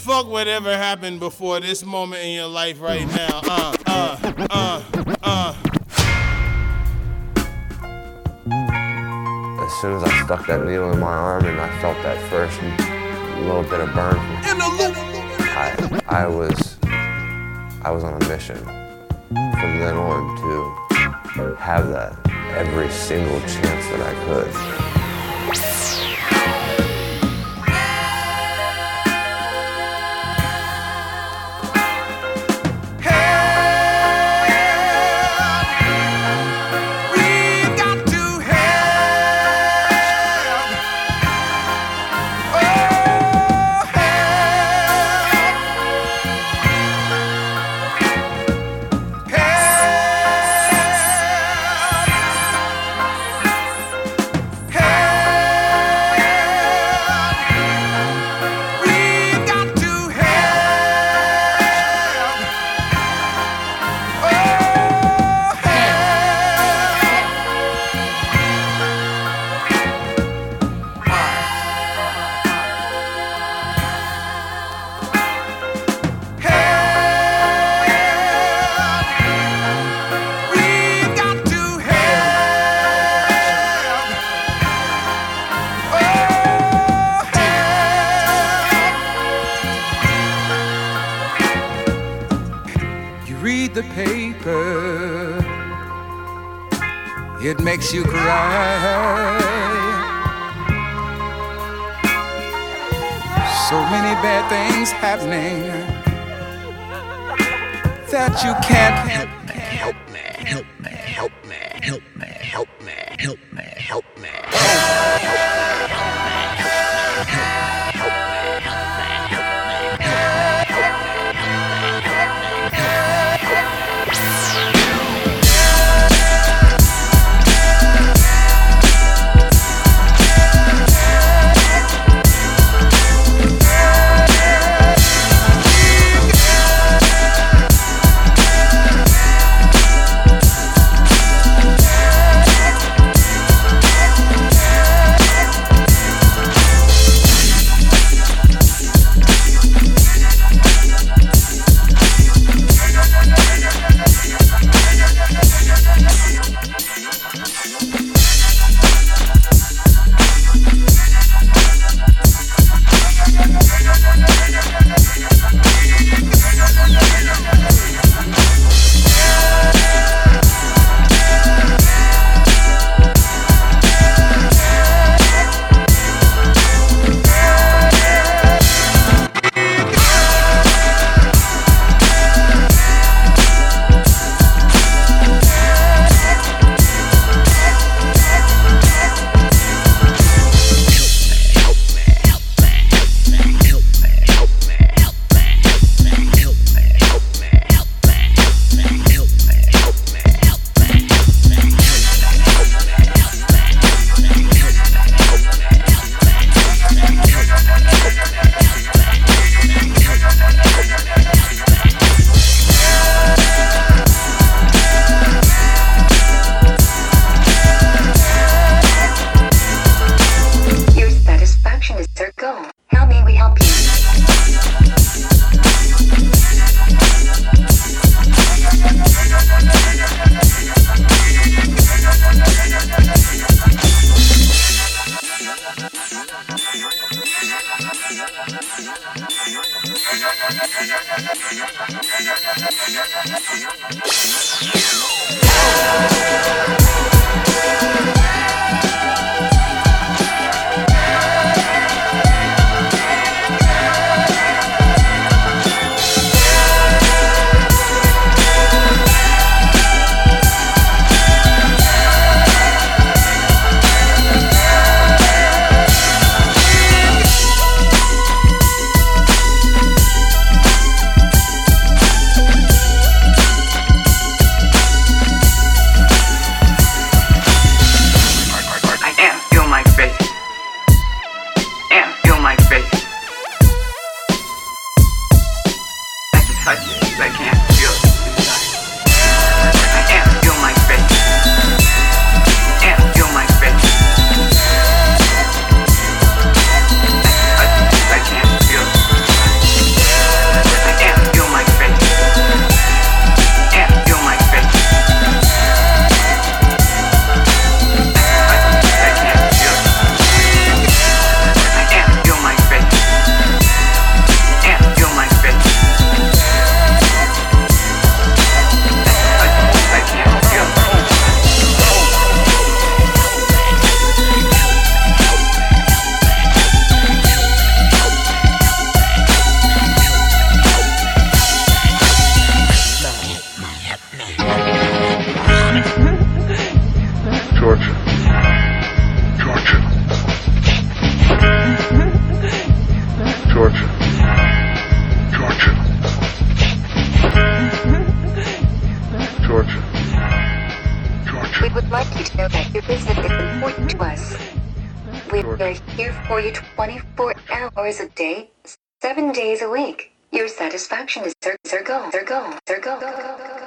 Fuck whatever happened before this moment in your life right now. As soon as I stuck that needle in my arm and I felt that first little bit of burn, I was on a mission from then on to have that every single chance that I could. The paper, it makes you cry. So many bad things happening that you can't help me, help me, help me, help me, help me, help me, help me, help me. Your business is important to us. We are here for you 24 hours a day, 7 days a week. Your satisfaction is our goal.